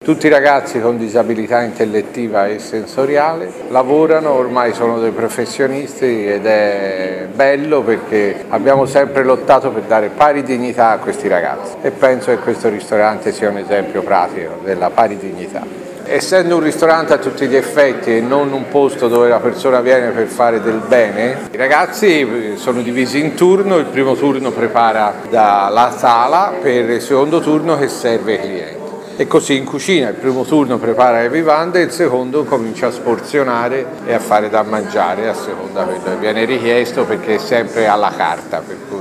Tutti i ragazzi con disabilità intellettiva e sensoriale lavorano, ormai sono dei professionisti ed è bello perché abbiamo sempre lottato per dare pari dignità a questi ragazzi e penso che questo ristorante sia un esempio pratico della pari dignità. Essendo un ristorante a tutti gli effetti e non un posto dove la persona viene per fare del bene, i ragazzi sono divisi in turno, il primo turno prepara dalla sala per il secondo turno che serve ai clienti. E così in cucina, il primo turno prepara le vivande, il secondo comincia a sporzionare e a fare da mangiare a seconda di quello che viene richiesto perché è sempre alla carta, per cui